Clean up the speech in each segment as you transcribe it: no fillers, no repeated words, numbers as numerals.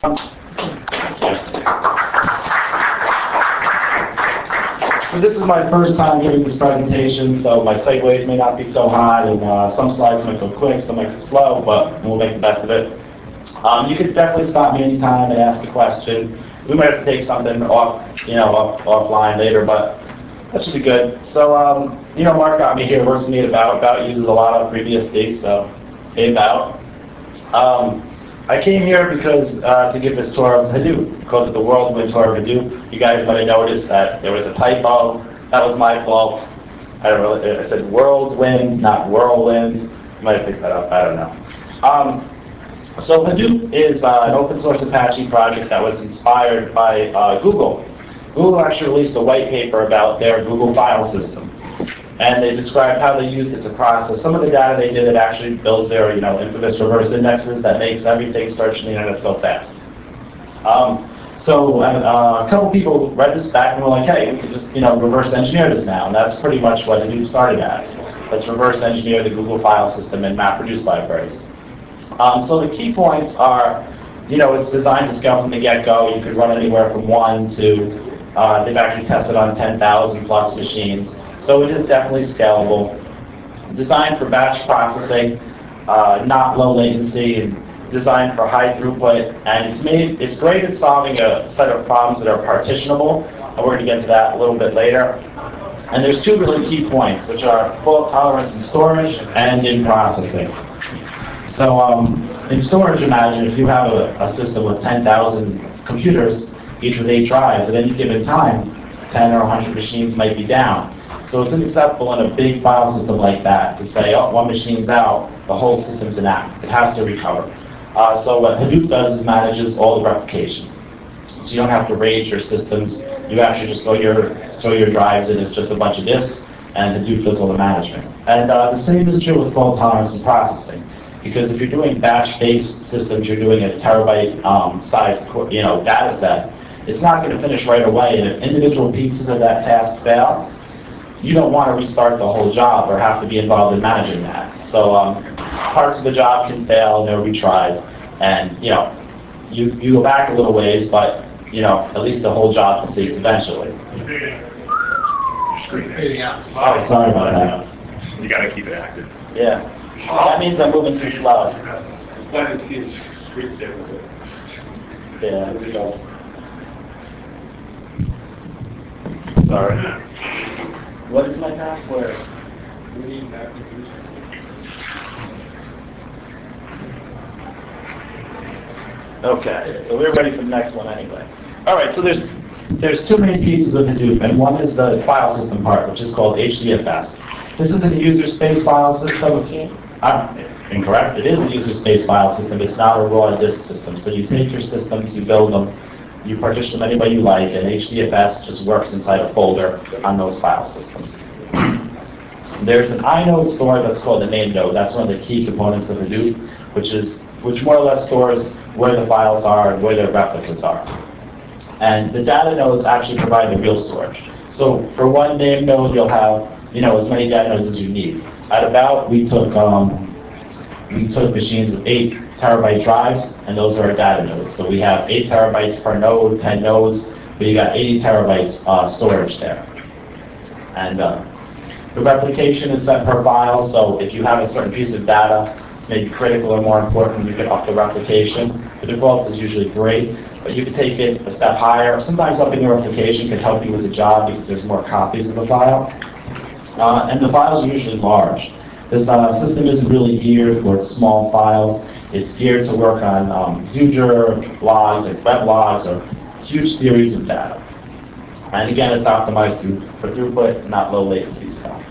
So this is my first time giving this presentation, so my segues may not be so hot, and some slides might go quick, some might go slow, but we'll make the best of it. You can definitely stop me anytime and ask a question. We might have to take something offline later, but that should be good. So, Mark got me here, works with me at About. About uses a lot of FreeBSD, so hey, About. I came here because to give this tour of Hadoop, called it the Whirlwind Tour of Hadoop. You guys might have noticed that there was a typo. That was my fault. I said Whirlwind, not Whirlwind. You might have picked that up. I don't know. So Hadoop is an open source Apache project that was inspired by Google. Google actually released a white paper about their Google file system. And they described how they used it to process some of the data they did. That actually builds their, infamous reverse indexes that makes everything search on the internet so fast. So a couple people read this back and were like, hey, we could just, reverse engineer this now. And that's pretty much what Hadoop started as. Let's reverse engineer the Google file system and MapReduce libraries. So the key points are, it's designed to scale from the get-go. You could run anywhere from 1 to, they've actually tested on 10,000 plus machines. So it is definitely scalable. Designed for batch processing, not low latency, and designed for high throughput. And it's great at solving a set of problems that are partitionable. And we're going to get to that a little bit later. And there's two really key points, which are fault tolerance in storage and in processing. So in storage, imagine if you have a system with 10,000 computers, each with 8 drives, at any given time, 10 or 100 machines might be down. So it's unacceptable in a big file system like that to say, oh, one machine's out, the whole system's inactive. It has to recover. So what Hadoop does is manages all the replication. So you don't have to RAID your systems. You actually just throw your drives in as just a bunch of disks, and Hadoop does all the management. And the same is true with fault tolerance and processing. Because if you're doing batch-based systems, you're doing a terabyte size data set, it's not going to finish right away. And if individual pieces of that task fail, you don't want to restart the whole job or have to be involved in managing that. So parts of the job can fail, they're retried, and you go back a little ways, but at least the whole job completes eventually. Oh, sorry about that. You got to keep it active. Yeah. That means I'm moving too slow. Glad to see his screensaver. Yeah, let's go. Sorry. What is my password? Okay, so we're ready for the next one anyway. All right, so there's two main pieces of Hadoop, and one is the file system part, which is called HDFS. This is a user space file system. Incorrect. It is a user space file system. It's not a raw disk system. So you take your systems, you build them, you partition them any way you like, and HDFS just works inside a folder on those file systems. There's an inode store that's called a name node. That's one of the key components of Hadoop, which more or less stores where the files are and where their replicas are. And the data nodes actually provide the real storage. So for one name node, you'll have as many data nodes as you need. At About, we took machines with 8 terabyte drives, and those are our data nodes. So we have 8 terabytes per node, 10 nodes, but you got 80 terabytes storage there. And the replication is set per file, so if you have a certain piece of data, it's maybe critical or more important, you can up the replication. The default is usually 3, but you can take it a step higher. Sometimes upping the replication can help you with the job because there's more copies of the file. And the files are usually large. This system isn't really geared towards small files. It's geared to work on huger logs, like web logs, or huge series of data. And again, it's optimized for throughput, not low latency stuff.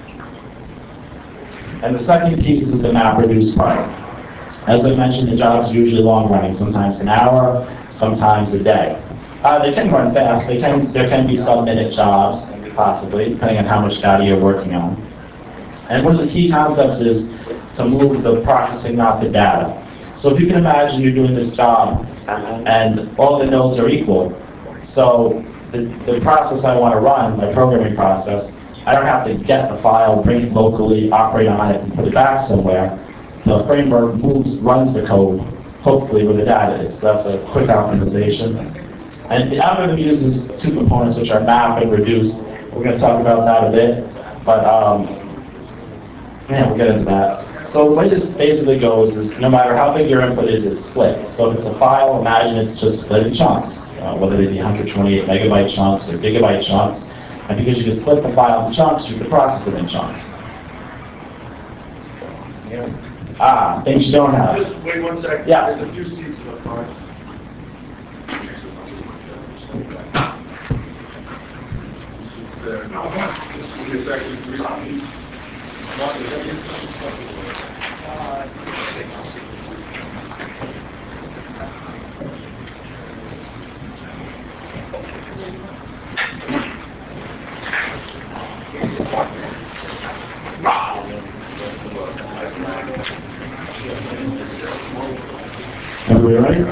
And the second piece is the MapReduce part. As I mentioned, the jobs are usually long running, sometimes an hour, sometimes a day. They can run fast. There can be some minute jobs, possibly, depending on how much data you're working on. And one of the key concepts is to move the processing, not the data. So if you can imagine you're doing this job and all the nodes are equal, so the process I want to run, my programming process, I don't have to get the file, bring it locally, operate on it, and put it back somewhere. The framework runs the code, hopefully, where the data is. So that's a quick optimization. And the algorithm uses two components, which are map and reduce. We're going to talk about that a bit, but yeah, we'll get into that. So the way this basically goes is no matter how big your input is, it's split. So if it's a file, imagine it's just split in chunks, whether they be 128 megabyte chunks or gigabyte chunks. And because you can split the file into chunks, you can process it in chunks. Things you don't have. Just wait 1 second. Yes. There's a few seats in the front. Just give me a second. Everybody ready?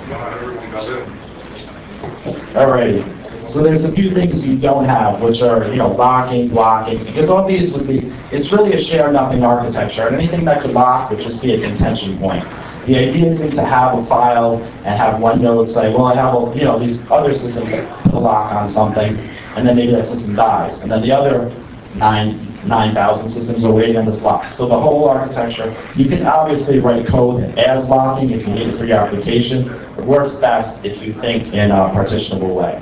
Alrighty. So there's a few things you don't have, which are, locking, blocking, because all these would be, it's really a share nothing architecture, and anything that could lock would just be a contention point. The idea isn't to have a file and have one node say, well, I have, these other systems that put a lock on something, and then maybe that system dies, and then the other 9,000 systems are waiting on this lock. So the whole architecture, you can obviously write code as locking if you need it for your application. It works best if you think in a partitionable way.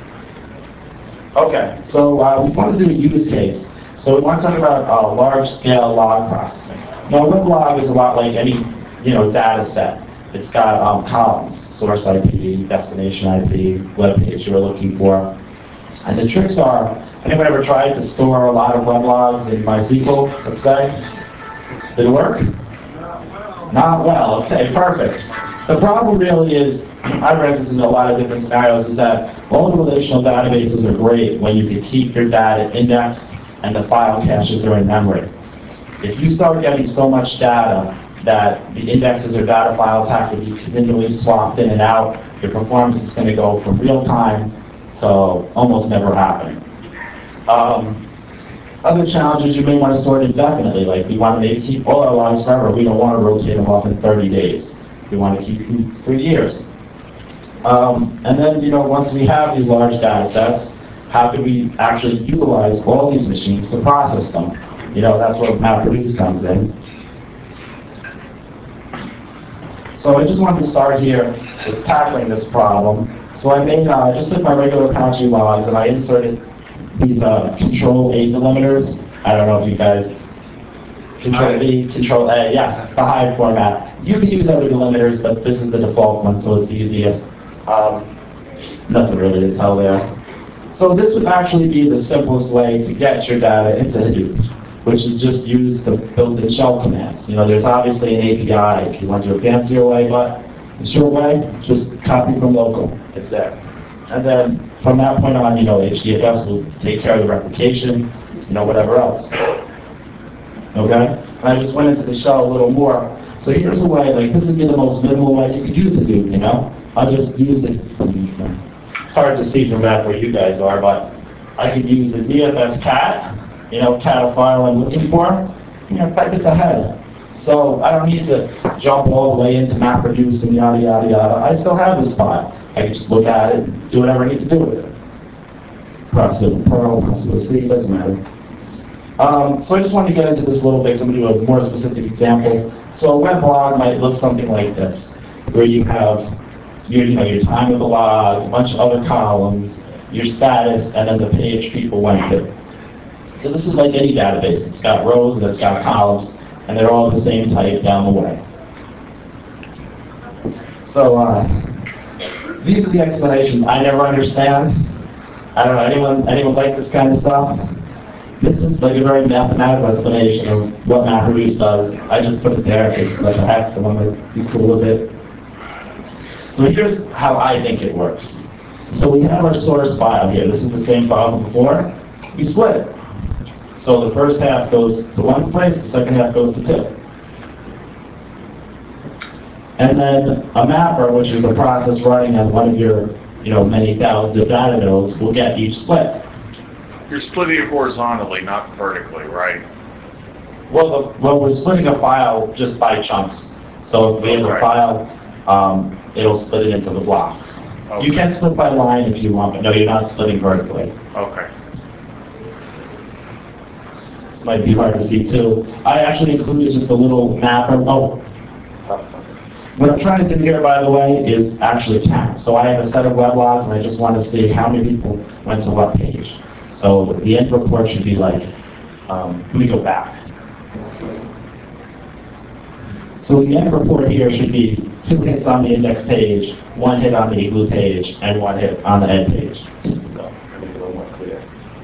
Okay, so we want to do a use case. So we want to talk about large-scale log processing. Now, a weblog is a lot like any, data set. It's got columns, source IP, destination IP, web page you're looking for. And the tricks are, anyone ever tried to store a lot of weblogs in MySQL, let's say? Did it work? Not well. Okay, perfect. The problem really is, I've read this in a lot of different scenarios, is that all the relational databases are great when you can keep your data indexed and the file caches are in memory. If you start getting so much data that the indexes or data files have to be continually swapped in and out, your performance is going to go from real time to almost never happening. Other challenges, you may want to store it indefinitely, like we want to maybe keep all our logs forever. We don't want to rotate them off in 30 days. We want to keep them for years. And then, once we have these large data sets, how can we actually utilize all these machines to process them? That's where MapReduce comes in. So I just wanted to start here with tackling this problem. So I just took my regular Apache logs and I inserted these control A delimiters. I don't know if you guys, control B, control A, yes, the Hive format. You can use other delimiters, but this is the default one, so it's the easiest. Nothing really to tell there. So this would actually be the simplest way to get your data into Hadoop, which is just use the built-in shell commands. There's obviously an API if you want to do a fancier way, but the short way, just copy from local. It's there. And then from that point on, HDFS will take care of the replication, whatever else. Okay? And I just went into the shell a little more. So here's a way, like this would be the most minimal way you could use Hadoop, I'll just use it. It's hard to see from that where you guys are, but I could use the DFS cat, cat file I'm looking for, type it's ahead. So I don't need to jump all the way into MapReduce and yada, yada, yada. I still have this file. I can just look at it, do whatever I need to do with it. Process it with Perl, process it with C, doesn't matter. So I just wanted to get into this a little bit, so I'm going to do a more specific example. So a weblog might look something like this, where you have your time of the log, a bunch of other columns, your status, and then the page people went to. So this is like any database. It's got rows and it's got columns, and they're all the same type down the way. So these are the explanations I never understand. I don't know, anyone like this kind of stuff? This is like a very mathematical explanation of what MapReduce does. I just put it there because like a hex, someone might be cool with it. So here's how I think it works. So we have our source file here. This is the same file from before. We split it. So the first half goes to one place, the second half goes to two. And then a mapper, which is a process running on one of your many thousands of data nodes, will get each split. You're splitting it horizontally, not vertically, right? Well, we're splitting a file just by chunks. So if we have a file, it'll split it into the blocks. Okay. You can split by line if you want, but no, you're not splitting vertically. Okay. This might be hard to see too. I actually included just a little mapper. Oh, what I'm trying to do here, by the way, is actually count. So I have a set of weblogs, and I just want to see how many people went to what page. So the end report should be like, let me go back. So the end report here should be 2 hits on the index page, 1 hit on the Igloo page, and 1 hit on the ed page. So let me make it a little more clear.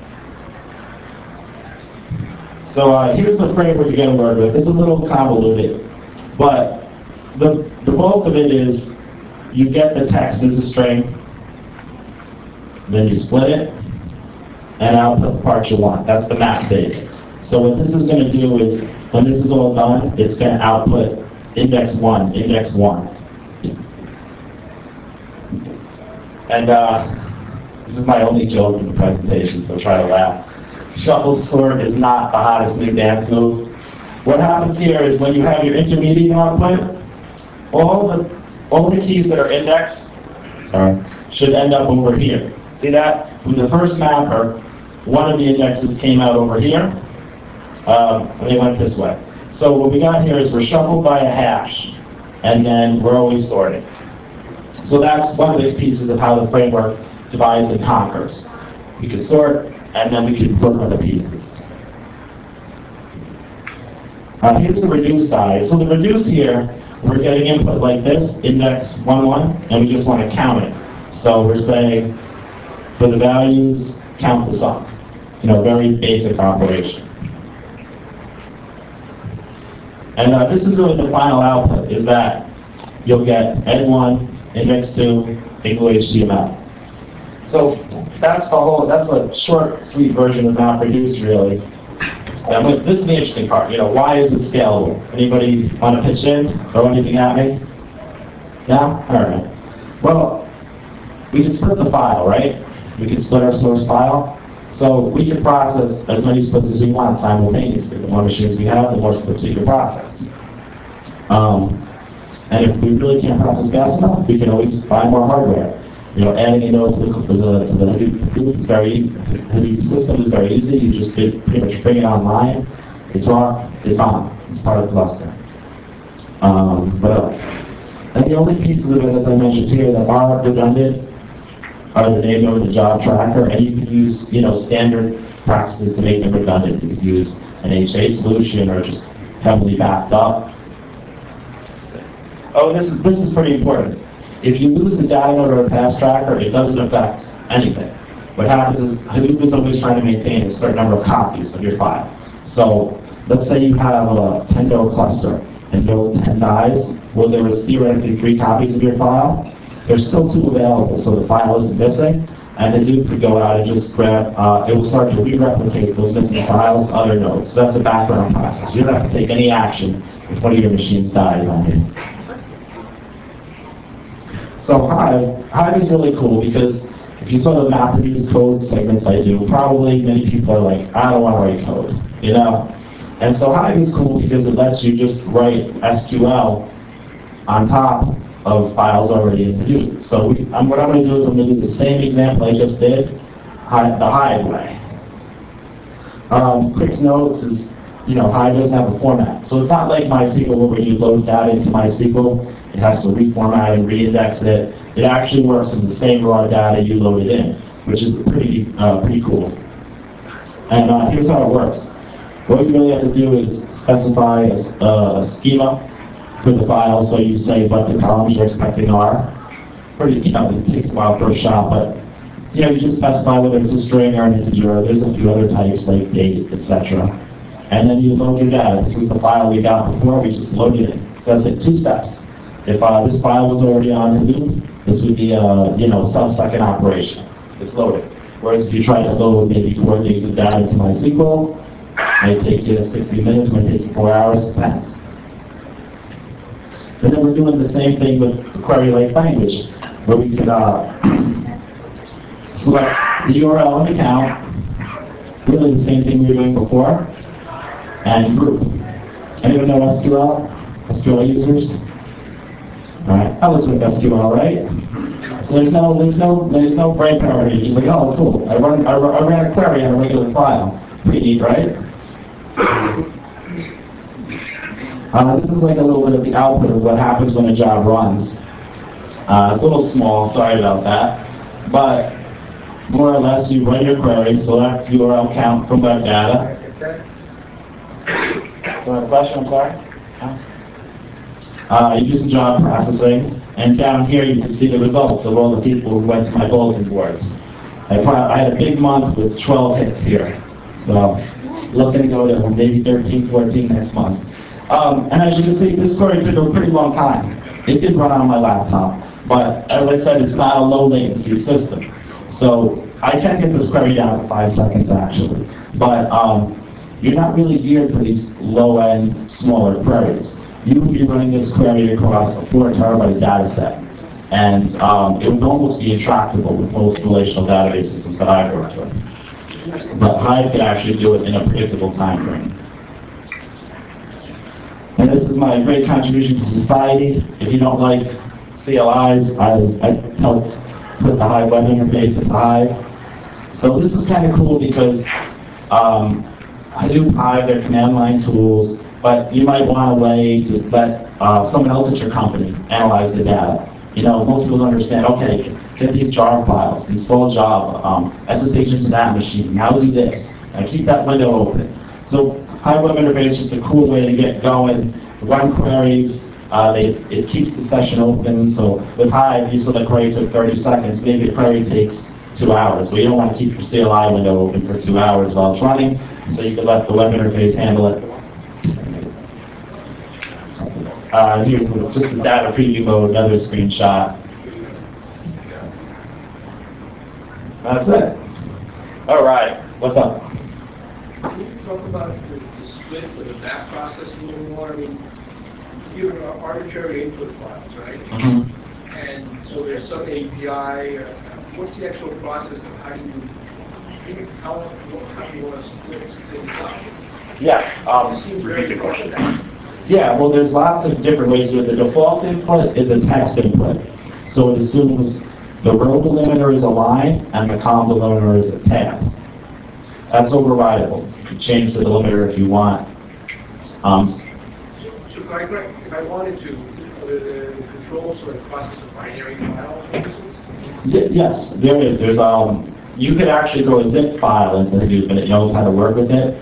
So here's the framework you're going to work with. It's a little convoluted, but the bulk of it is you get the text as a string, then you split it, and output the part you want. That's the map base. So what this is going to do is, when this is all done, it's going to output index 1, index 1. And this is my only joke in the presentation, so try to laugh. Shuffle sort is not the hottest new dance move. What happens here is when you have your intermediate output, all the keys that are indexed should end up over here. See that? From the first mapper, one of the indexes came out over here, and they went this way. So what we got here is we're shuffled by a hash, and then we're always sorting. So that's one of the pieces of how the framework divides and conquers. We can sort, and then we can put other pieces. Here's the reduce side. So the reduce here, we're getting input like this, index 1, 1, and we just want to count it. So we're saying, for the values, count the sum. Very basic operation. And this is really the final output, is that you'll get ed1, index 2, Igloo HTML. So that's a short, sweet version of MapReduce, really. But this is the interesting part. Why is it scalable? Anybody want to pitch in? Throw anything at me? Yeah? All right. Well, we can split the file, right? We can split our source file. So we can process as many splits as we want simultaneously. The more machines we have, the more splits we can process. And if we really can't process fast enough, we can always buy more hardware. Adding a node to the Hadoop system is very easy. You just pretty much bring it online. It's on. It's part of the cluster. What else? And the only pieces of it, as I mentioned here, that are redundant are the name of the job tracker, and you can use standard practices to make them redundant. You can use an HA solution or just heavily backed up. Oh, this is pretty important. If you lose a data node or a pass tracker, it doesn't affect anything. What happens is Hadoop is always trying to maintain a certain number of copies of your file. So let's say you have a 10 node cluster and node 10 dies. Well, there was theoretically 3 copies of your file. There's still 2 available, so the file isn't missing. And Hadoop could go out and just grab, it will start to re-replicate those missing files to other nodes. So that's a background process. You don't have to take any action if one of your machines dies on you. So Hive is really cool because if you saw the MapReduce code segments I do, probably many people are like, I don't want to write code, And so Hive is cool because it lets you just write SQL on top of files already in Hadoop. So what I'm going to do is I'm going to do the same example I just did, the Hive way. Quick notes is, Hive doesn't have a format. So it's not like MySQL where when you load data into MySQL, it has to reformat and reindex it. It actually works in the same raw data you loaded in, which is pretty cool. And here's how it works. What you really have to do is specify a schema for the file. So you say what the columns you're expecting are. It takes a while for a shot, but you just specify whether it's a string or an integer. There's a few other types like date, etc. And then you load your data. This was the file we got before. We just loaded it. So that's it. 2 steps. If this file was already on Hadoop, this would be a sub-second operation. It's loaded. Whereas if you try to load maybe 4 gigs of data into MySQL, it might take you 60 minutes, it might take you 4 hours, depends. And then we're doing the same thing with the query lake language, where we could select the URL and account, really the same thing we were doing before, and group. Anyone know SQL? SQL users? Alright, I listen to SQL, right? So there's no brain power here. Just like, oh, cool. I ran a query on a regular file. Pretty neat, right? This is like a little bit of the output of what happens when a job runs. It's a little small, sorry about that. But more or less, you run your query, select URL count from web data. So I have a question, I'm sorry? You do some job processing, and down here you can see the results of all the people who went to my bulletin boards. I had a big month with 12 hits here, so looking to go to maybe 13, 14 next month. And as you can see, this query took a pretty long time. It did run on my laptop, but as I said, it's not a low latency system. So I can get this query down to 5 seconds actually, but you're not really geared for these low-end, smaller queries. You would be running this query across a 4 terabyte data set, and it would almost be intractable with most relational database systems that I've worked with. But Hive could actually do it in a predictable time frame. And this is my great contribution to society. If you don't like CLIs, I helped put the Hive web interface into Hive. So this is kind of cool because Hadoop, Hive, they're command line tools, but you might want a way to let someone else at your company analyze the data. You know, most people don't understand, okay, get these jar files, install Java, SSH into that machine, now do this, and keep that window open. So Hive Web Interface is just a cool way to get going, run queries, it keeps the session open. So with Hive, you saw the query took 30 seconds, maybe a query takes 2 hours. So you don't want to keep your CLI window open for 2 hours while it's running, so you can let the web interface handle it. Here's just the data preview mode, another screenshot. That's it. All right, what's up? Can you talk about the split of the map process a little more? I mean, you have arbitrary input files, right? Mm-hmm. And so there's some API. What's the actual process of how do you want to split things up? Yes. Repeat the question. Yeah, well, there's lots of different ways to do it. The default input is a text input. So it assumes the row delimiter is a line and the column delimiter is a tab. That's overridable. You can change the delimiter if you want. So if I wanted to, the control sort of process a binary file, for instance? Yes, there is. There's you could actually throw a zip file into Hadoop and it knows how to work with it.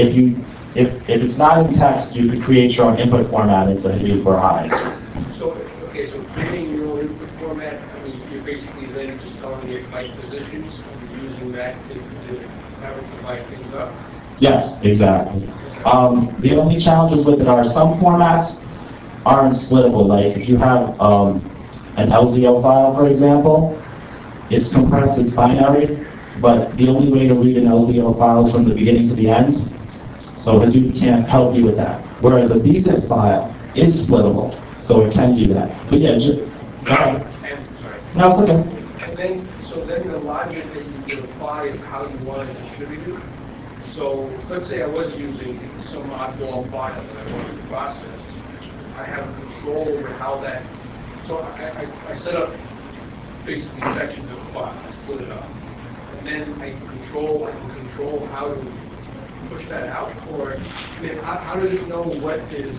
If it's not in text, you could create your own input format into Hadoop or Hive. So, okay, so creating your own input format, I mean, you're basically then just telling it byte positions and you're using that to have it divide things up. Yes, exactly. The only challenges with it are some formats aren't splittable. Like if you have an LZO file, for example, it's compressed, it's binary, but the only way to read an LZO file is from the beginning to the end. So Hadoop can't help you with that. Whereas a bzip file is splittable, so it can do that. But yeah, Sorry. no, it's okay. And then the logic that you would apply is how you want to distribute it. So let's say I was using some oddball file that I wanted to process. I have control over how that. So I set up basically sections of a file. I split it up, and then I can control how to push that out. Or I mean, how does it know what is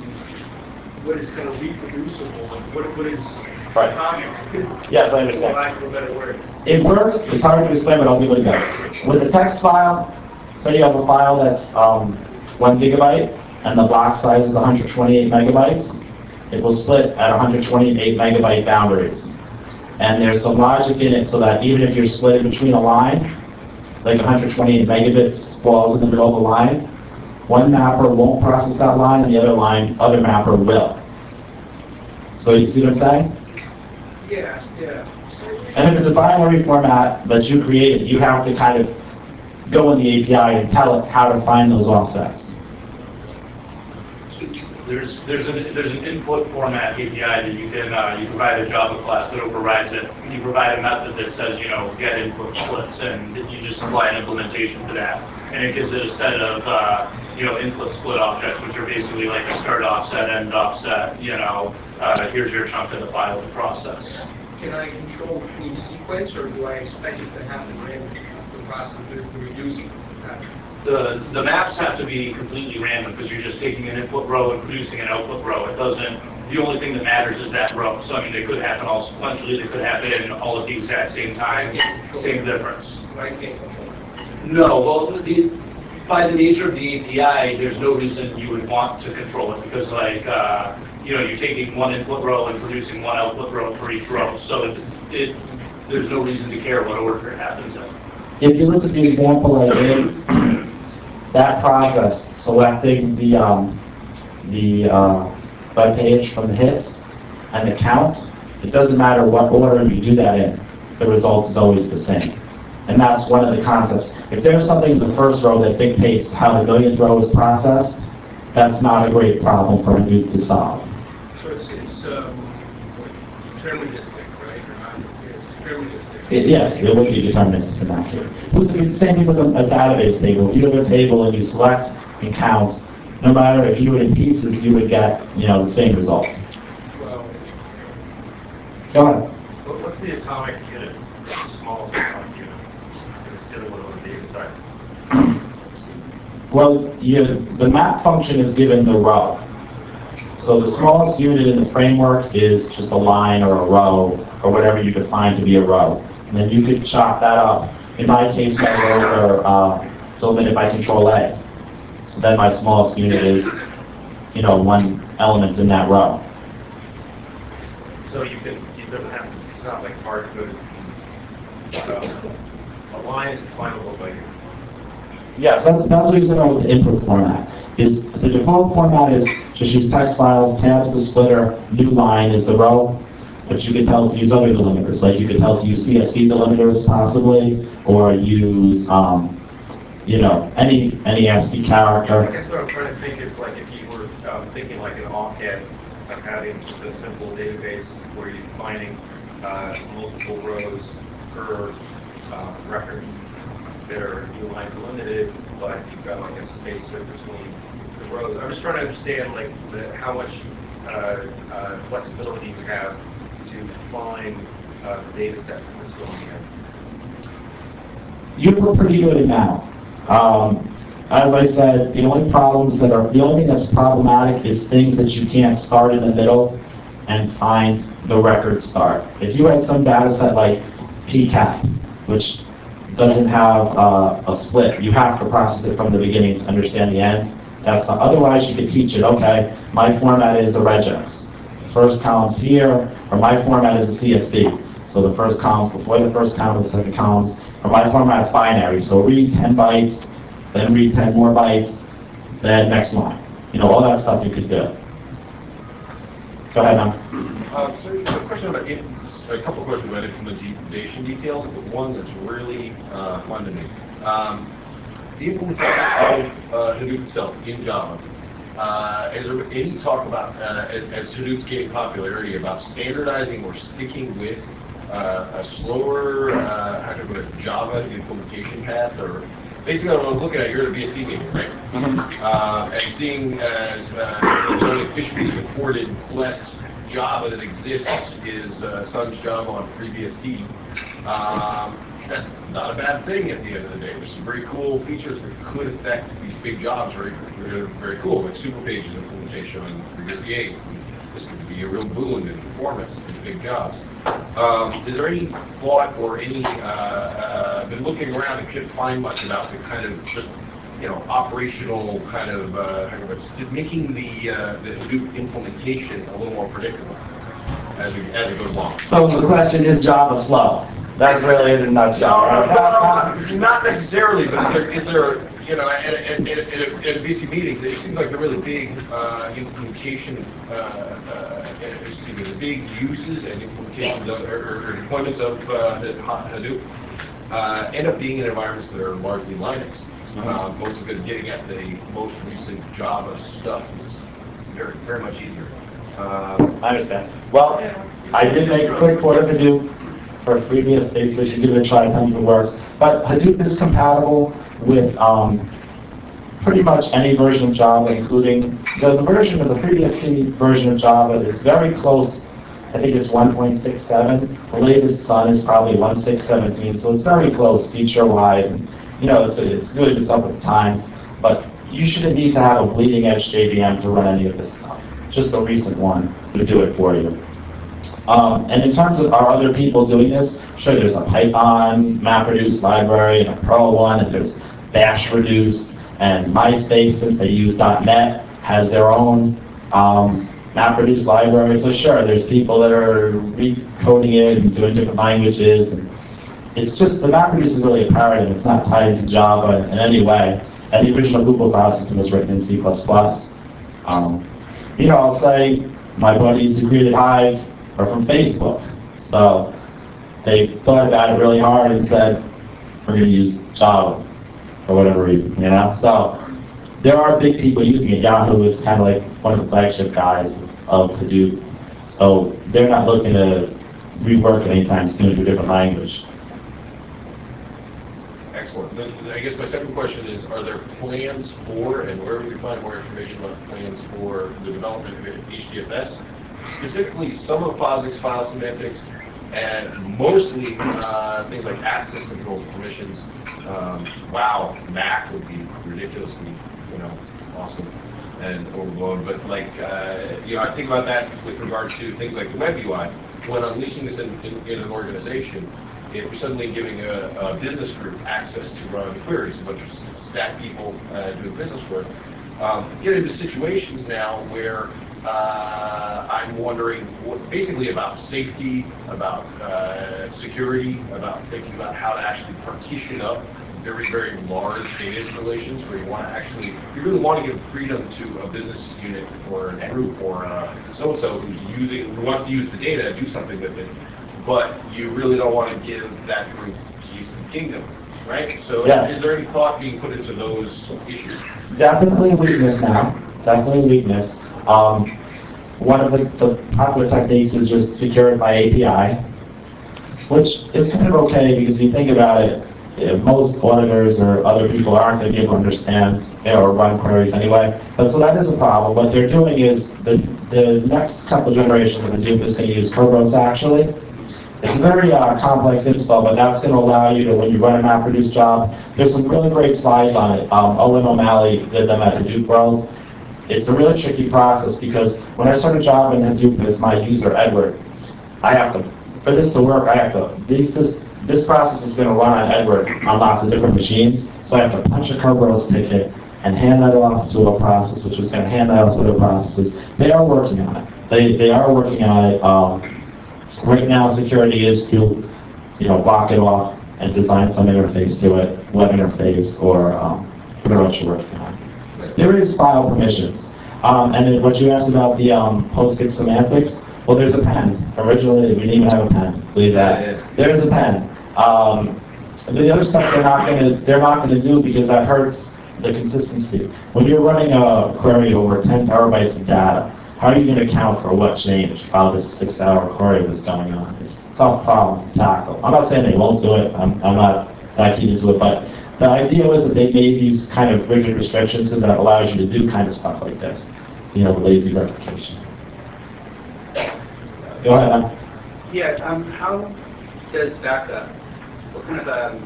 kind of reproducible and what is Right. common? Yes, I For understand. lack of a better word. It works. It's hard to explain, but I'll give it a go. With a text file, say you have a file that's 1 gigabyte and the block size is 128 megabytes, it will split at 128 megabyte boundaries. And there's some logic in it so that even if you're split between a line, like 128 megabits falls in the middle of the line, one mapper won't process that line and the other mapper will. So you see what I'm saying? Yeah. And if it's a binary format that you created, you have to kind of go in the API and tell it how to find those offsets. There's an input format API that you can you provide a Java class that overrides it. You provide a method that says get input splits, and you just apply an implementation to that, and it gives it a set of input split objects, which are basically like a start offset, end offset, here's your chunk of the file to process. Can I control between sequence, or do I expect it to happen randomly? The process of reducing that? The maps have to be completely random because you're just taking an input row and producing an output row. It doesn't. The only thing that matters is that row. So I mean, they could happen all sequentially. They could happen all at the exact same time. Same difference. I can't control it. No. Well, by the nature of the API, there's no reason you would want to control it because, you're taking one input row and producing one output row for each row. So there's no reason to care what order it happens in. If you look at the example I did, that process, selecting the web page from the hits and the count, it doesn't matter what order you do that in, the result is always the same. And that's one of the concepts. If there's something in the first row that dictates how the millionth row is processed, that's not a great problem for Hadoop to solve. So it's deterministic, right? Or not? It's deterministic. Yes, it would be deterministic in that case. It's the same thing with a database table. If you have a table and you select and count, no matter if you do it in pieces, you would get the same result. Well, Go ahead. What's the atomic unit, the smallest atomic unit? Instead of what it would be, sorry. Well, the map function is given the row. So the smallest unit in the framework is just a line or a row or whatever you define to be a row. And then you could chop that up. In my case, my rows are limited by control A. So then my smallest unit is, one element in that row. So it doesn't have to, it's not like hard-coded. A line is definable by Yes, that's what you're saying with the input format. Is the default format is just use text files, tabs the splitter, new line is the row, but you can tell it to use other delimiters. Like you could tell it to use CSV delimiters possibly, or use any ASCII character. I guess what I'm trying to think is like if you were thinking like an offhand, like having just a simple database where you're defining multiple rows per record that are line limited, but you've got like a spacer between the rows. I'm just trying to understand like how much flexibility you have to define the data set that's going in. You were pretty good at that. As I said, the only thing that's problematic is things that you can't start in the middle and find the record start. If you had some data set like PCAP, which doesn't have a split, you have to process it from the beginning to understand the end. Otherwise, you could teach it, okay, my format is a regex. The first column's here, or my format is a CSV. So the first column before the first column, the second columns. Or my format is binary, so read 10 bytes, then read 10 more bytes, then next line. All that stuff you could do. Go ahead now. So a question about a couple of questions about implementation details, but one that's really fun to me. The implementation of Hadoop itself in Java. Is there any talk about, as Hadoop's gaining popularity, about standardizing or sticking with a slower, Java implementation path? Or basically, what I'm looking at, you're at a BSD meeting, right? And seeing as the only officially supported less Java that exists is Sun's Java on FreeBSD. That's not a bad thing at the end of the day. There's some very cool features that could affect these big jobs very cool, like Superpage's implementation on FreeBSD 8. This could be a real boon in performance of these big jobs. Is there any thought or any, been looking around and couldn't find much about the kind of just, operational kind of, making the Hadoop implementation a little more predictable as it goes along? So the question is Java slow? That's really in a nutshell. Not necessarily, but is there at a BC meeting, it seems like the really big implementation, the big uses and implementations or deployments of Hadoop end up being in environments that are largely Linux. Most of it is getting at the most recent Java stuff is very, very much easier. I understand. Well, I did make a quick port of Hadoop for FreeBSD, so you should give it a try, tell me if it works. But Hadoop is compatible with pretty much any version of Java, including the version of the previous version of Java is very close. I think it's 1.67. The latest Sun is probably 1.617, so it's very close feature-wise. And it's good if it's up with the times, but you shouldn't need to have a bleeding-edge JVM to run any of this stuff. Just a recent one would do it for you. And in terms of are other people doing this, sure, there's a Python MapReduce library and a Perl one, and there's Bash Reduce, and MySpace, since they use .NET, has their own MapReduce library. So sure, there's people that are recoding it and doing different languages. And it's just, the MapReduce is really a paradigm. It's not tied into Java in any way. And the original Google file system was written in C++. I'll say my buddies who created Hive are from Facebook. So they thought about it really hard and said, we're going to use Java for whatever reason, So there are big people using it. Yahoo is kind of like one of the flagship guys of Hadoop. So they're not looking to rework it anytime soon to a different language. Excellent. Then I guess my second question is, are there plans for, and where would we find more information about plans for the development of HDFS? Specifically, some of POSIX file semantics, and mostly things like access controls, permissions. Wow, Mac would be ridiculously, awesome and overblown. But I think about that with regard to things like the web UI. When unleashing this in an organization, if we're suddenly giving a business group access to run queries, a bunch of staff people doing business work, get into situations now where I'm wondering basically about safety, about security, about thinking about how to actually partition up very, very large data installations where you really want to give freedom to a business unit or a group or so-and-so who wants to use the data and do something with it, but you really don't want to give that group keys to the kingdom, right? So yes. Is there any thought being put into those issues? Definitely a weakness now. Definitely a weakness. One of the popular techniques is just secure it by API, which is kind of okay because if you think about it, most auditors or other people aren't going to be able to understand or run queries anyway. But so that is a problem. What they're doing is the next couple of generations of Hadoop is going to use Kerberos actually. It's a very complex install, but that's going to allow you to, when you run a MapReduce job, there's some really great slides on it. Owen O'Malley did them at Hadoop World. It's a really tricky process because when I started Java in Hadoop as my user, Edward, for this to work, this process is going to run on Edward on lots of different machines, so I have to punch a Kerberos ticket and hand that off to a process, which is going to hand that off to other processes. They are working on it. They are working on it. Right now, security is to, block it off and design some interface to it, web interface or whatever else you're working on. There is file permissions. And then what you asked about the POSIX semantics, well, there's a pen. Originally, we didn't even have a pen. Believe that. There's a pen. The other stuff they're not going to do because that hurts the consistency. When you're running a query over 10 terabytes of data, how are you going to account for what changed while this 6-hour query was going on? It's a tough problem to tackle. I'm not saying they won't do it. I'm not that keen to it, but the idea was that they made these kind of rigid restrictions so that it allows you to do kind of stuff like this, lazy replication. Go ahead. Yeah. How does backup? What kind of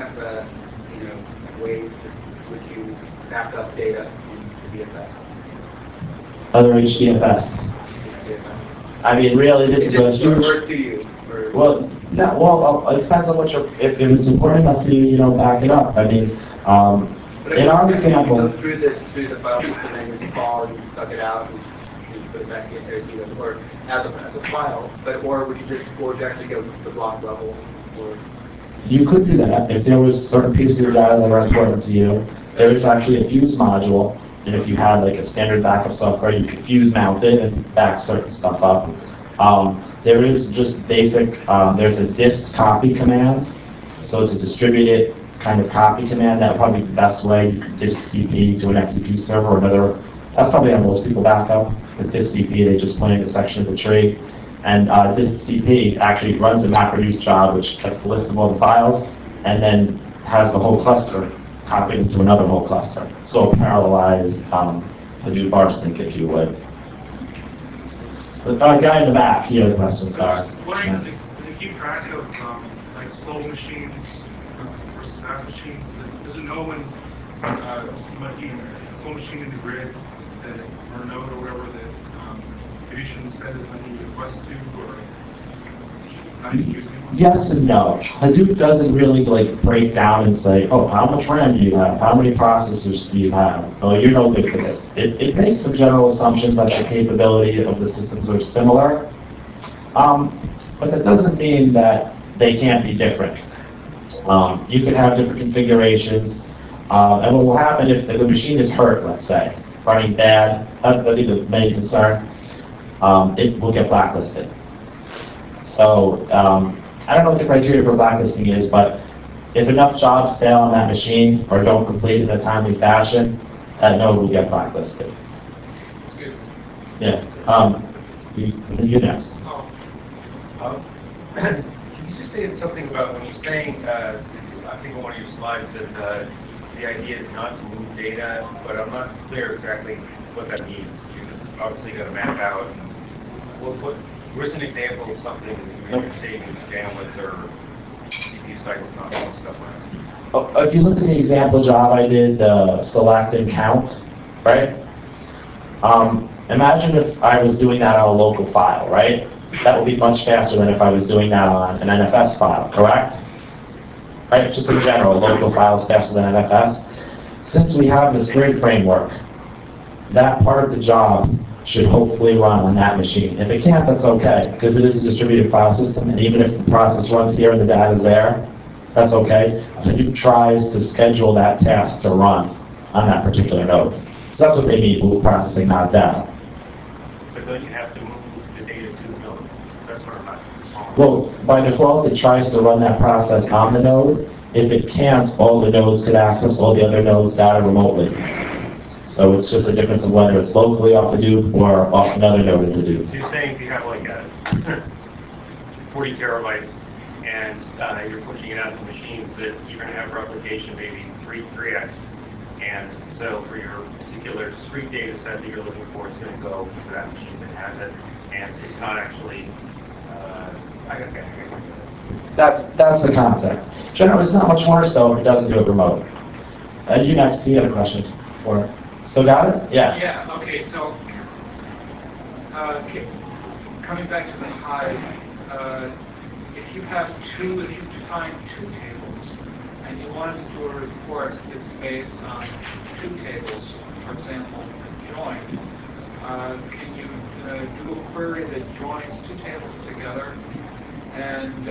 ways would you back up data into VFS? Other HDFS. I mean, really, this is a huge. Work to you? Well, no. Well, it depends on what if it's important enough to you, back it up. I mean, in our example. You go through the file system and you call and you suck it out and you put it back in there, or as a file, or would you actually go to the block level, or? You could do that if there was certain pieces of data that were important to you. There is actually a fuse module, and if you had like a standard backup software, you could fuse mount it and back certain stuff up. There is just basic. There's a dist copy command, so it's a distributed kind of copy command. That would probably be the best way. Dist cp to an FTP server or another. That's probably how most people back up. With dist cp, they just point at a section of the tree. And dist cp actually runs the MapReduce job, which gets the list of all the files, and then has the whole cluster copy it into another whole cluster. So parallelize Hadoop rsync, if you would. The guy in the back, here the questions are. Wondering, does it keep track of like slow machines versus fast machines? Does it know when you might be a slow machine in the grid that, or a node or whatever that maybe shouldn't send as many requests to, or not using? Yes and no. Hadoop doesn't really like break down and say, oh, how much RAM do you have? How many processors do you have? Oh, you're no good for this. It makes some general assumptions that the capability of the systems are similar, but that doesn't mean that they can't be different. You could have different configurations, and what will happen if the machine is hurt, let's say, running bad, that'd be the main concern, it will get blacklisted. So, I don't know what the criteria for blacklisting is, but if enough jobs fail on that machine or don't complete in a timely fashion, that node will get blacklisted. Yeah. You next. Can you just say something about when you're saying, I think on one of your slides, that the idea is not to move data, but I'm not clear exactly what that means. Because obviously you got to map out. Where's an example of something that you're saving bandwidth or CPU cycles, not stuff like that? If you look at the example job I did, select and count, right? Imagine if I was doing that on a local file, right? That would be much faster than if I was doing that on an NFS file, correct? Right? Just in general, local file is faster than NFS. Since we have this grid framework, that part of the job should hopefully run on that machine. If it can't, that's okay, because it is a distributed file system, and even if the process runs here and the data is there, that's okay. Hadoop tries to schedule that task to run on that particular node. So that's what they need, move processing, not data. But then you have to move the data to the node. That's what I'm not. Well, by default, it tries to run that process on the node. If it can't, all the nodes could access all the other nodes' data remotely. So it's just a difference of whether it's locally off Hadoop or off another node in Hadoop. So you're saying if you have like 40 terabytes and you're pushing it out to machines that you're going to have replication maybe 3x. And so for your particular discrete data set that you're looking for, it's going to go to that machine that has it. And it's not actually, That's the concept. Generally, it's not much worse though if it doesn't do it remote. You next, you have a question? Or still got it? Yeah. Yeah, okay, so coming back to the Hive, if you define two tables and you want to do a report that's based on two tables, for example, join, can you do a query that joins two tables together? And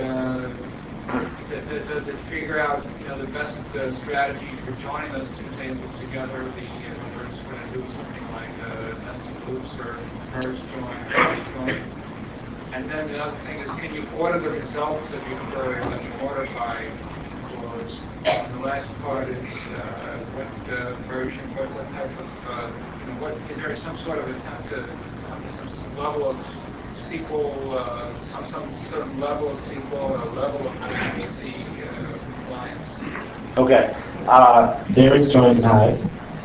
does it figure out, the best strategy for joining those two tables together? We're just going to do something like nested loops or merge join. And then the other thing is, can you order the results of your query, like order by clause? And the last part is what version, what type of, is there some sort of attempt to some level of SQL, some certain level of SQL or level of PVC compliance? Okay. There is joins in Hive.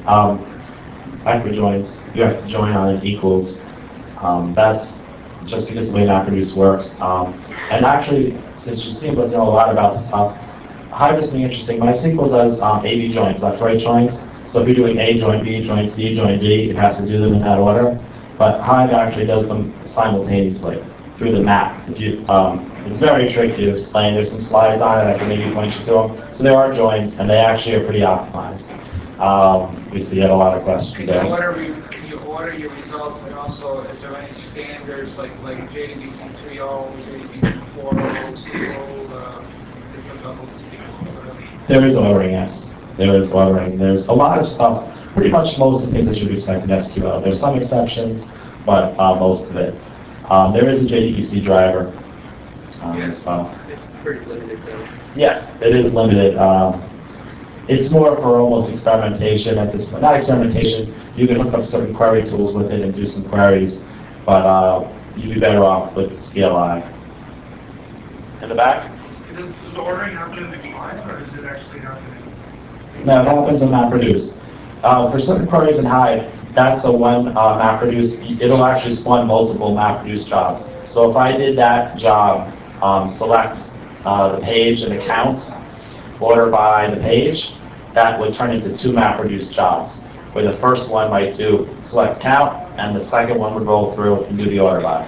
Hyper joins, you have to join on an equals. That's just because the way MapReduce works. And actually, since you seem to know a lot about this stuff, Hive is something interesting. MySQL does A-B joins, left-right joins. So if you're doing A join B, join C, join D, it has to do them in that order. But Hive actually does them simultaneously through the map. It's very tricky to explain. There's some slides on it I can maybe point you to them. So there are joins, and they actually are pretty optimized. We see you had a lot of questions there. Can you order your results, and also is there any standards like JDBC 3.0, JDBC 4.0, SQL, different levels of SQL? There is ordering, yes. There is ordering. There's a lot of stuff. Pretty much most of the things that you'd expect in SQL. There's some exceptions, but most of it. There is a JDBC driver as well. It's pretty limited though. Yes, it is limited. It's more for almost experimentation at this point. Not experimentation. You can hook up certain query tools with it and do some queries, but you'd be better off with CLI. In the back? Does the ordering happen in the client, or does it actually happen No, it happens in MapReduce. For certain queries in Hive, that's a one MapReduce. It'll actually spawn multiple MapReduce jobs. So if I did that job, select the page and account, order by the page, that would turn into two MapReduce jobs, where the first one might do select count, and the second one would roll through and do the order by.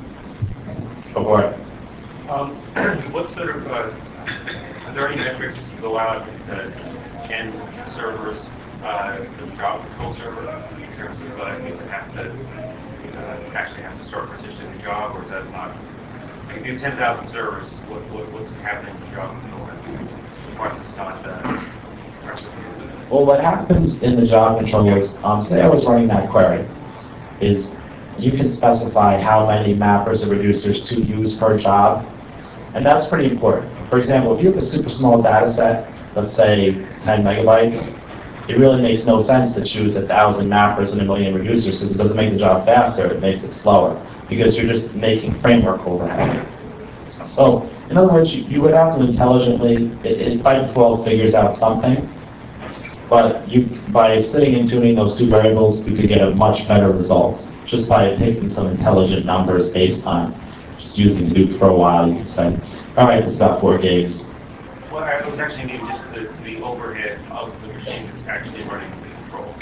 Go for it. What sort of, are there any metrics you go out to end servers for the job control server in terms of does it have to actually have to start partitioning the job, or is that not? If you do 10,000 servers, what's happening with job control? The part that's not replicated. Well, what happens in the job control is, say I was running that query, is you can specify how many mappers or reducers to use per job, and that's pretty important. For example, if you have a super small data set, let's say 10 megabytes, it really makes no sense to choose 1,000 mappers and 1 million reducers because it doesn't make the job faster, it makes it slower, because you're just making framework overhead. So, in other words, you would have to intelligently, it by default figures out something, but by sitting and tuning those two variables, you could get a much better result just by taking some intelligent numbers based on just using Hadoop for a while. You could say, all right, it's about 4 gigs. Well, I was actually meaning just the overhead of the machine that's actually running the control.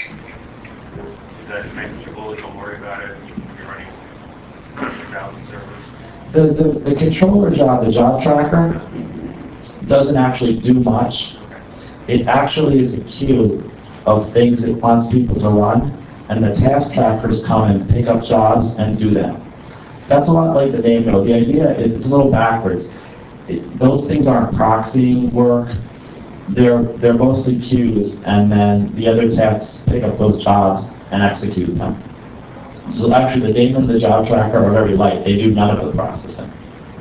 Is that manageable? You don't worry about it. You're running 100,000 servers. The controller job, the job tracker, doesn't actually do much. It actually is a queue of things it wants people to run, and the task trackers come and pick up jobs and do them. That's a lot like the name though. The idea, it's a little backwards. Those things aren't proxying work. They're mostly queues, and then the other tasks pick up those jobs and execute them. So actually the daemon and the job tracker are very light. They do none of the processing.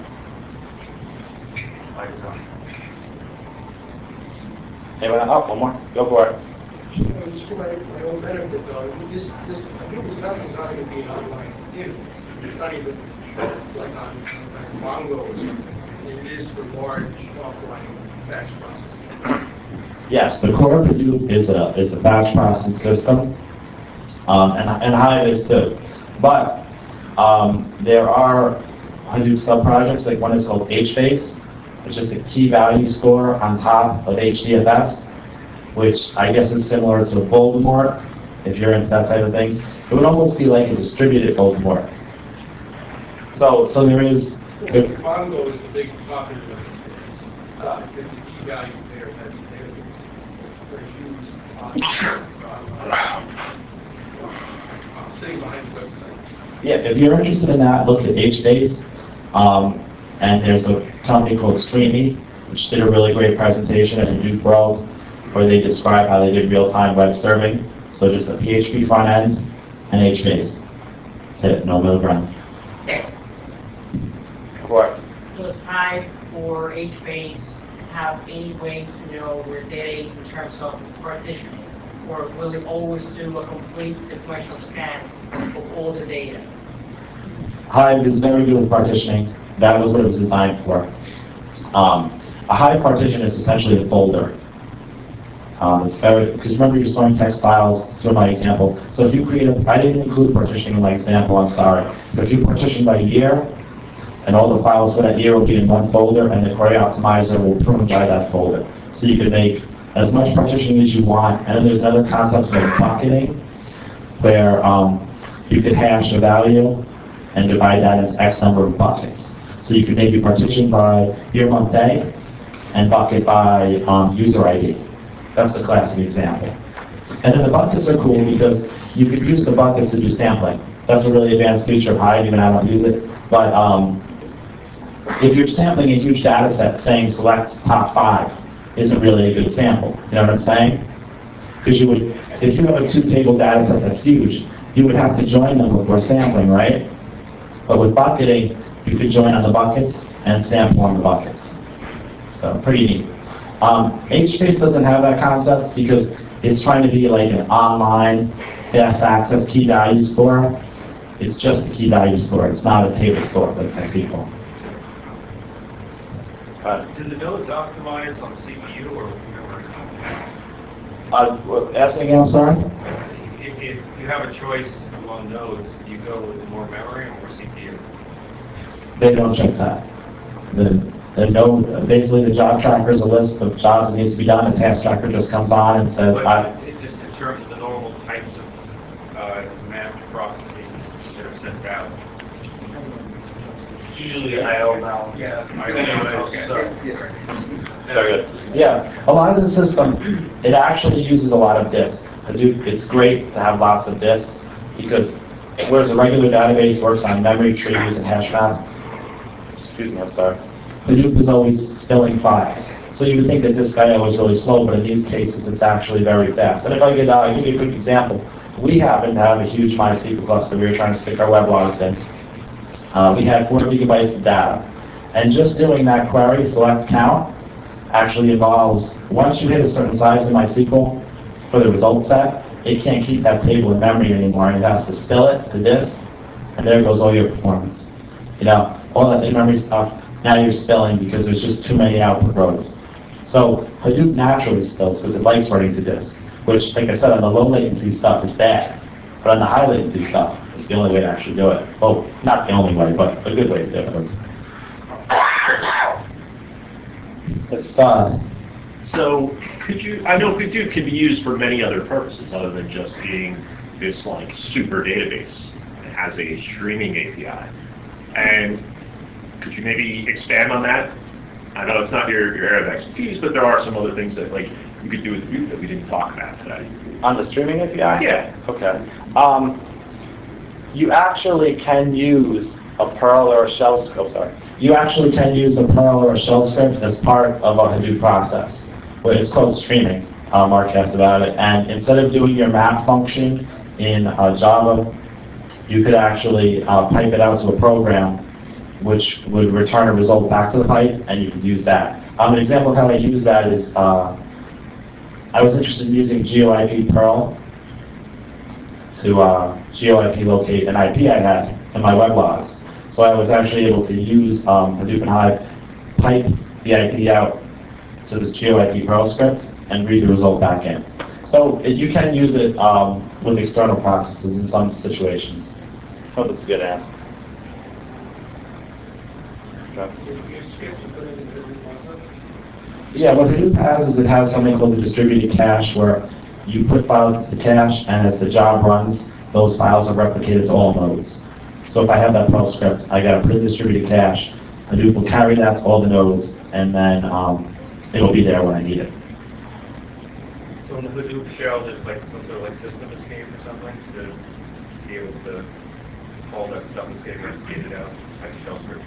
Anyone? Oh, one more. Go for it. Just for my own benefit, though, this Hadoop is not designed to be an online interface. It's not even like on Mongo. It is for large offline batch processing. Yes, the core of Hadoop is a batch processing system, and Hive is too. But there are Hadoop subprojects, like one is called HBase, which is the key value store on top of HDFS, which I guess is similar to Voldemort, if you're into that type of things. It would almost be like a distributed Voldemort. So there is... Mongo is the big popular the key value there that's sitting behind the website. Yeah, if you're interested in that, look at HBase. And there's a company called Streamy, which did a really great presentation at Hadoop World, where they describe how they did real-time web serving. So just a PHP front end and HBase. That's it, no middle ground. What? Does Hive or HBase have any way to know where data is in terms of partitioning? Or will it always do a complete sequential scan of all the data? Hive is very good with partitioning. That was what it was designed for. A Hive partition is essentially a folder. It's very, because remember you're storing text files, so my example. So if you create I didn't include partitioning in my example, I'm sorry. But if you partition by year, and all the files for that year will be in one folder, and the query optimizer will prune by that folder. So you can make as much partitioning as you want. And then there's another concept like bucketing, where you could hash a value and divide that into X number of buckets. So you could maybe partition by year, month, day, and bucket by user ID. That's a classic example. And then the buckets are cool because you could use the buckets to do sampling. That's a really advanced feature of Hive, even I don't use it. But if you're sampling a huge data set, saying select top 5 isn't really a good sample. You know what I'm saying? Because if you have a 2-table data set that's huge, you would have to join them before sampling, right? But with bucketing, you could join on the buckets and sample on the buckets. So pretty neat. HBase doesn't have that concept because it's trying to be like an online fast access key value store. It's just a key value store. It's not a table store like MySQL. Do the nodes optimize on CPU or memory? Ask me again, I'm sorry? If you have a choice among nodes, do you go with more memory or more CPU? They don't check that. The node, basically the job tracker is a list of jobs that needs to be done. The task tracker just comes on and says, It just in terms of the normal types of mapped processes that are sent out. Usually IO now. Yeah. Very good. Yeah, a lot of the system, it actually uses a lot of disk. Hadoop, it's great to have lots of disks because whereas a regular database works on memory trees and hash maps, excuse me, I'm sorry, Hadoop is always spilling files. So you would think that disk I/O is really slow, but in these cases it's actually very fast. And if I could give you a quick example, we happen to have a huge MySQL cluster we were trying to stick our web logs in. We had 4 gigabytes of data. And just doing that query, select count, actually involves, once you hit a certain size in MySQL for the result set, it can't keep that table in memory anymore, and it has to spill it to disk, and there goes all your performance. You know, all that in-memory stuff, now you're spilling because there's just too many output rows. So Hadoop naturally spills because it likes writing to disk, which, like I said, on the low latency stuff is bad. But on the high latency stuff, it's the only way to actually do it. Well, not the only way, but a good way to do it. It's So, I know Hadoop can be used for many other purposes other than just being this like super database. It has a streaming API. And could you maybe expand on that? I know it's not your area of expertise, but there are some other things that like you could do with Hadoop that we didn't talk about today. On the streaming API? Yeah. Okay. You actually can use a Perl or a shell script. You actually can use a Perl or a shell script as part of a Hadoop process. Well, it's called streaming. Mark asked about it. And instead of doing your map function in Java, you could actually pipe it out to a program which would return a result back to the pipe, and you could use that. An example of how I use that is I was interested in using GeoIP Perl to GeoIP locate an IP I had in my web logs. So I was actually able to use Hadoop and Hive, pipe the IP out to this GeoIP Perl script, and read the result back in. So you can use it with external processes in some situations. I hope it's a good answer. Yeah, what Hadoop has is it has something called the distributed cache, where you put files into the cache, and as the job runs, those files are replicated to all nodes. So if I have that Perl script, I got a pre-distributed cache. Hadoop will carry that to all the nodes, and then it'll be there when I need it. So in the Hadoop shell, there's like some sort of like system escape or something to be able to all that stuff is getting replicated out like shell scripts.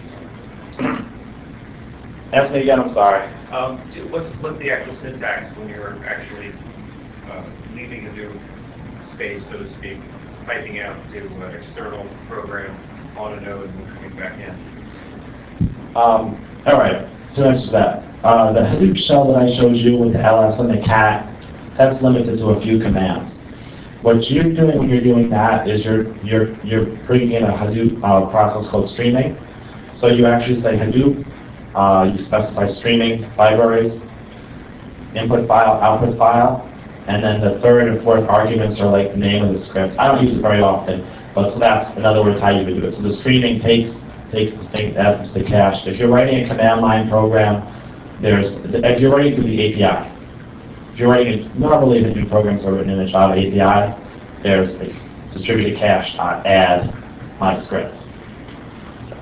Ask me again, I'm sorry. What's the actual syntax when you're actually leaving Hadoop space, so to speak, piping out to an external program on a node and coming back in? All right, to answer that, the Hadoop shell that I showed you with the ls and the cat, that's limited to a few commands. What you're doing when you're doing that is you're bringing in a Hadoop process called streaming. So you actually say Hadoop, you specify streaming libraries, input file, output file, and then the third and fourth arguments are like the name of the script. I don't use it very often, but so that's, in other words, how you would do it. So the streaming takes this thing, adds to the cache. If you're writing a command line program, if you're writing to the API, if you're writing normally the new programs are written in a Java API, there's a distributed cache add my script. So.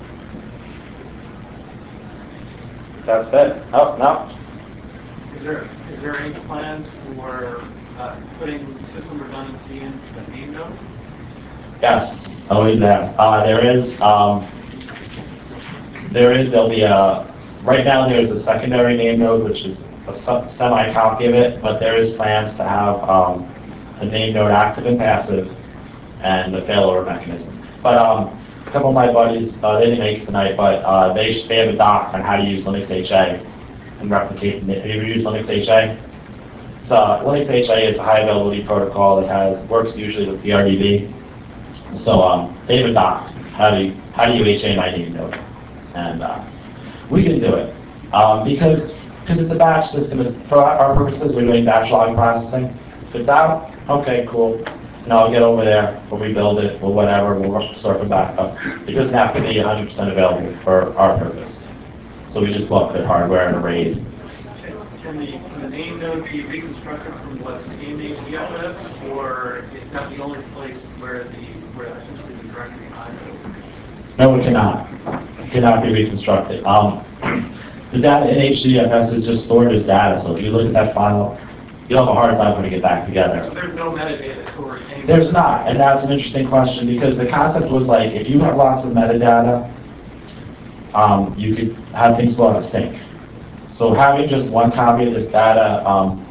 That's it. Oh, no. Is there any plans for putting system redundancy in the name node? Yes, always have. There'll be right now there's a secondary name node, which is a semi-copy of it, but there is plans to have a name node active and passive, and the failover mechanism. But a couple of my buddies, they didn't make it tonight, but they have a doc on how to use Linux HA and replicate. Have you ever used Linux HA? So Linux HA is a high availability protocol that works usually with DRDB. So they have a doc. How do you HA my name node? And we can do it because it's a batch system. For our purposes, we're doing batch log processing. If it's out, okay, cool. No, I'll get over there, we'll rebuild it, or whatever, we'll start the backup. It doesn't have to be 100% available for our purpose. So we just block the hardware in a RAID. Can the name node be reconstructed from what's in HDFS, or is that the only place where essentially the directory IO? No, it cannot. It cannot be reconstructed. The data in HDFS is just stored as data, so if you look at that file, you'll have a hard time putting it back together. So there's no metadata stored anywhere? There's not, and that's an interesting question, because the concept was like, if you have lots of metadata, you could have things go out of sync. So having just one copy of this data,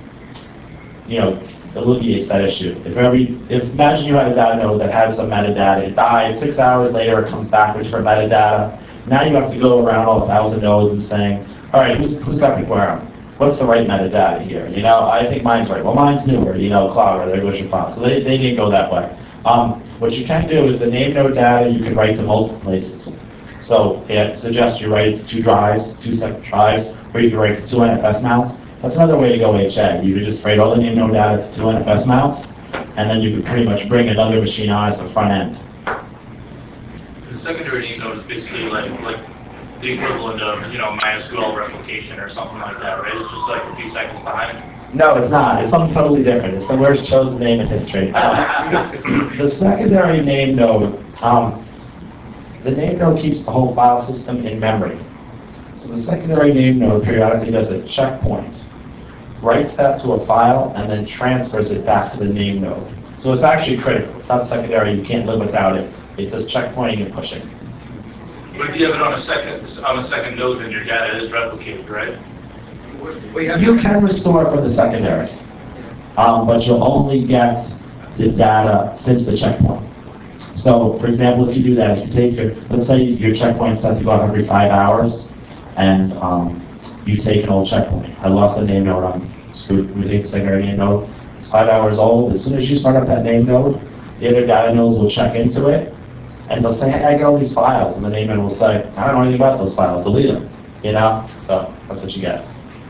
alleviates that issue. If imagine you had a data node that had some metadata, it died, 6 hours later it comes back with different metadata. Now you have to go around all 1,000 nodes and saying, all right, who's got the query? What's the right metadata here? I think mine's right. Well, mine's newer, Cloud, or there goes your file. So they didn't go that way. What you can do is the name node data you can write to multiple places. So it suggests you write it to 2 drives, 2 separate drives, or you can write it to 2 NFS mounts. That's another way to go HA. You could just write all the name node data to 2 NFS mounts, and then you could pretty much bring another machine on as a front end. The secondary name node is basically like the equivalent of, MySQL replication or something like that, right? It's just like a few seconds behind. No, it's not. It's something totally different. It's the worst chosen name in history. The secondary name node, the name node keeps the whole file system in memory. So the secondary name node periodically does a checkpoint, writes that to a file, and then transfers it back to the name node. So it's actually critical. It's not secondary. You can't live without it. It does checkpointing and pushing. But if you have it on a second node, then your data is replicated, right? You can restore from the secondary, but you'll only get the data since the checkpoint. So, for example, if you do that, if you take let's say your checkpoint's set to go out every 5 hours, and you take an old checkpoint. I lost the name node, I'm screwed. We take the secondary name node. It's 5 hours old. As soon as you start up that name node, the other data nodes will check into it, and they'll say, hey, I got all these files. And the name node will say, I don't know anything about those files. Delete them. So that's what you get.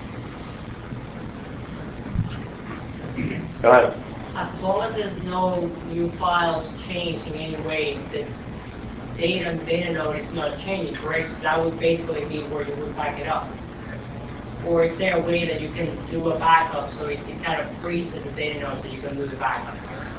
Go ahead. As long as there's no new files changed in any way, the data node is not changing, correct? So that would basically be where you would back it up. Or is there a way that you can do a backup so it kind of freezes the data node so you can do the backup?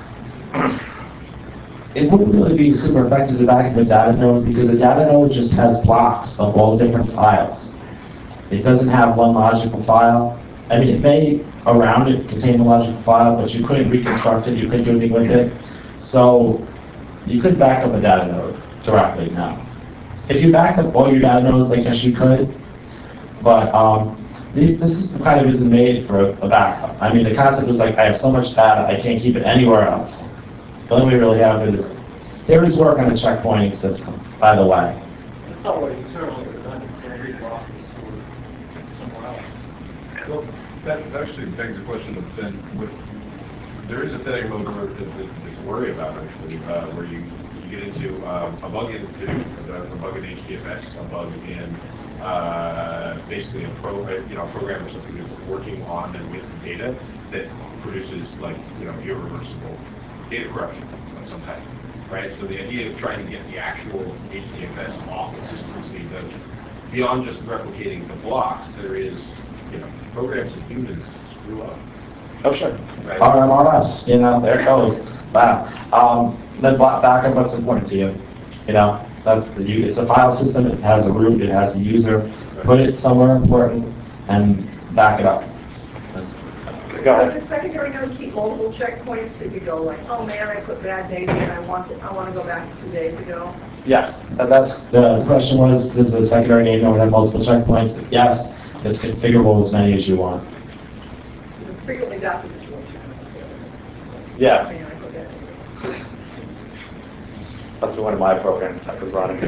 It wouldn't really be super effective to back up a data node because a data node just has blocks of all different files. It doesn't have one logical file. I mean, it may around it contain a logical file, but you couldn't reconstruct it, you couldn't do anything with it. So you could back up a data node directly now. If you back up all your data nodes, I guess you could, but this system kind of isn't made for a backup. I mean, the concept is like, I have so much data, I can't keep it anywhere else. The only way we really have it is, there is work on a checkpointing system, by the way. It's already internally redundant, so every block is stored somewhere else. Well, that actually begs the question of then, there is a failure mode to worry about actually, where you get into a bug in HDFS, a bug in basically a program or something that's working on and with data that produces irreversible data corruption of some type, right? So the idea of trying to get the actual HDFS off the system is beyond just replicating the blocks. There is, programs that humans screw up. Oh, sure. Right. RMRS, there it goes. Wow. Then backup, what's important to you? It's a file system. It has a root. It has a user. Right. Put it somewhere important and back it up. Go ahead. Does the secondary node keep multiple checkpoints that you go like, oh man, I put bad data in, I want to go back to 2 days ago? Yes. That's the question was, does the secondary name node have multiple checkpoints? Yes. It's configurable as many as you want. Frequently that's the situation. Yeah. Man, I put that in. That's one of my programs that was running.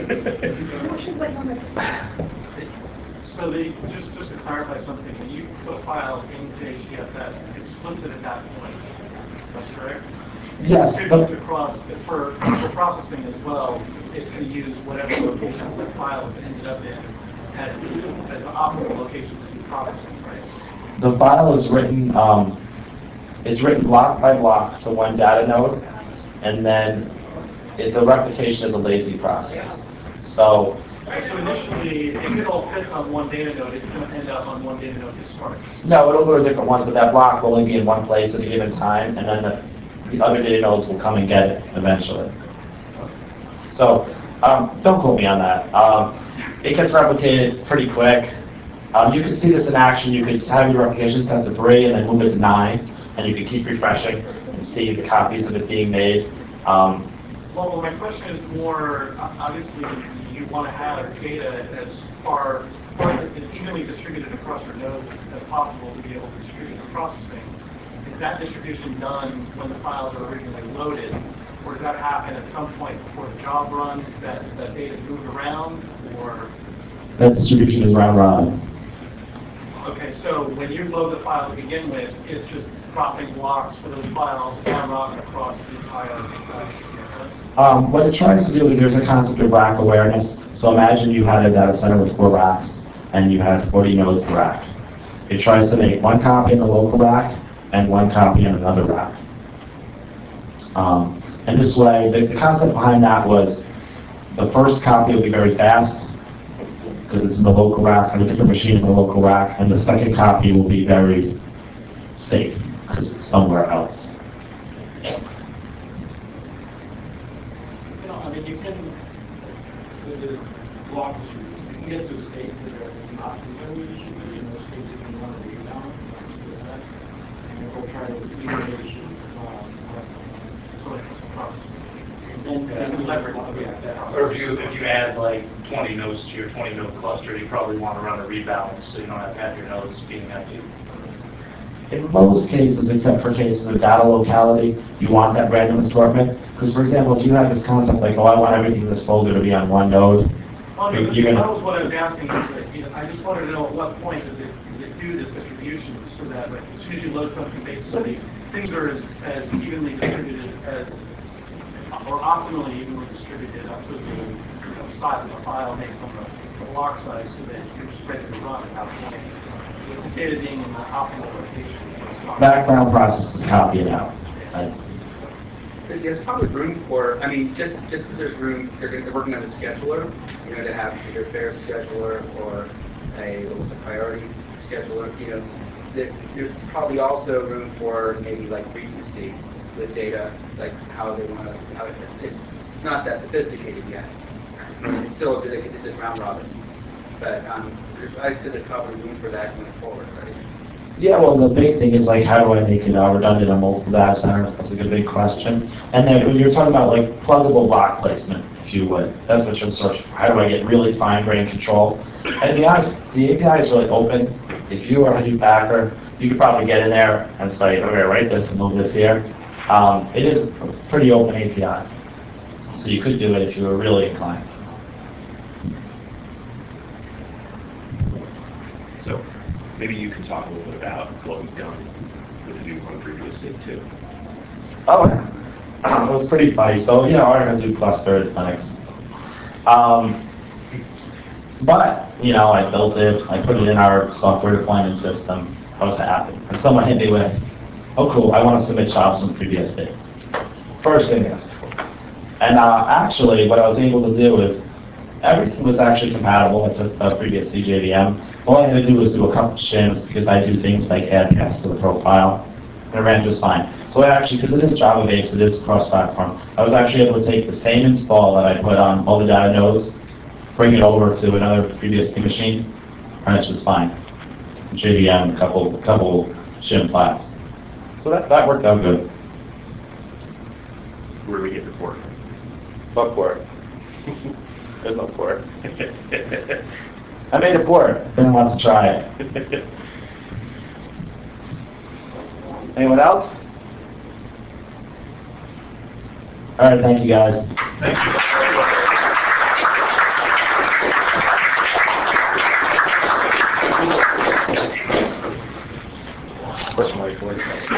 So just to clarify something, when you put a file into HDFS, it splits it at that point. That's correct? Yes. For processing as well, it's going to use whatever locations that file has ended up in as the optimal locations to do processing, right? The file is written it's written block by block to one data node, and then the replication is a lazy process. So So initially, if it all fits on one data node, it's going to end up on one data node to start. no, it'll go to different ones, but that block will only be in one place at a given time, and then the other data nodes will come and get it eventually. So don't quote me on that. It gets replicated pretty quick. You can see this in action. You could have your replication set to 3 and then move it to 9, and you can keep refreshing and see the copies of it being made. Well, my question is more, obviously, you want to have data as far as evenly distributed across your nodes as possible to be able to distribute the processing. Is that distribution done when the files are originally loaded, or does that happen at some point before the job runs, that data is moved around, or? That distribution is round robin. Okay, so when you load the file to begin with, it's just dropping blocks for those files round robin across the entire What it tries to do is there's a concept of rack awareness. So imagine you had a data center with 4 racks, and you had 40 nodes to rack. It tries to make one copy in the local rack and one copy in another rack. And this way, the concept behind that was the first copy will be very fast because it's in the local rack, on a different machine in the local rack, and the second copy will be very safe because it's somewhere else. You can, with the block distribution, you can get to a state where it's not completely distributed. In those cases, you want to rebalance, and then go try to evenly select some processing. And then leverage that. Or if you add like 20 nodes to your 20 node cluster, you probably want to run a rebalance so you don't have to have your nodes being empty. In most cases, except for cases of data locality, you want that random assortment. Because, for example, if you have this concept like, oh, I want everything in this folder to be on one node, you're going to... That was what I was asking. I just wanted to know at what point does it do this distribution so that like, as soon as you load something, basically things are as evenly distributed as, or optimally evenly distributed up to the size of the file based on the block size so that you're just ready to run at that point. With the data being in the optimal location. Background processes copy it out. There's probably room for, I mean, just as there's room, they're working on a scheduler, you know, to have either a fair scheduler or a priority scheduler, you know, there's probably also room for maybe like recency with data, like how they want to, it's not that sophisticated yet. It's still, it's just round robin. But I said there's probably room for that going forward, right? Yeah, well, the big thing is like, how do I make it redundant on multiple data centers? That's a good big question. And then when you're talking about like pluggable block placement, if you would, that's what you're searching for. How do I get really fine-grained control? And to be honest, the API is really open. If you are a Hadoop backer, you could probably get in there and say, okay, write this and move this here. It is a pretty open API. So you could do it if you were really inclined. So maybe you can talk a little bit about what we've done with Hadoop on previous day too. Oh, yeah. It was pretty funny. So, you know, our Hadoop cluster is Linux. But, you know, I built it, I put it in our software deployment system. I was happy. And someone hit me with, oh, cool, I want to submit jobs from FreeBSD. First thing I asked for. And actually, what I was able to do is, everything was actually compatible. It's a FreeBSD JVM. All I had to do was do a couple shims because I do things like add paths to the profile. And it ran just fine. So I actually, because it is Java-based, it is cross-platform, I was actually able to take the same install that I put on all the data nodes, bring it over to another FreeBSD machine, and it's just fine. JVM, a couple shim flats. So that worked out good. Where do we get the port? What port? There's no port. I made a port. Didn't want to try it. Anyone else? All right, thank you guys. Thank you. Question,